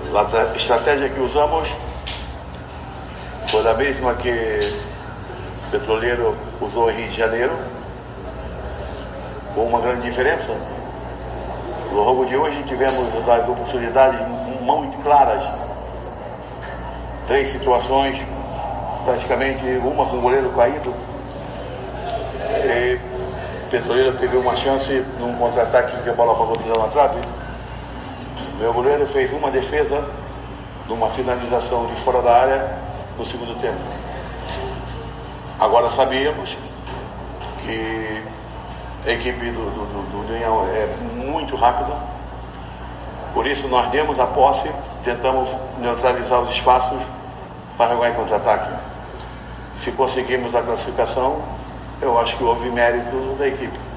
A estratégia que usamos foi a mesma que o Petroleiro usou em Rio de Janeiro, com uma grande diferença. No jogo de hoje tivemos as oportunidades muito claras, 3 situações, praticamente uma com o goleiro caído, e o Petroleiro teve uma chance num contra-ataque que a bola passou na trave. Meu goleiro fez uma defesa numa finalização de fora da área no segundo tempo. Agora sabíamos que a equipe do União é muito rápida, por isso nós demos a posse, tentamos neutralizar os espaços para jogar em contra-ataque. Se conseguimos a classificação, eu acho que houve mérito da equipe.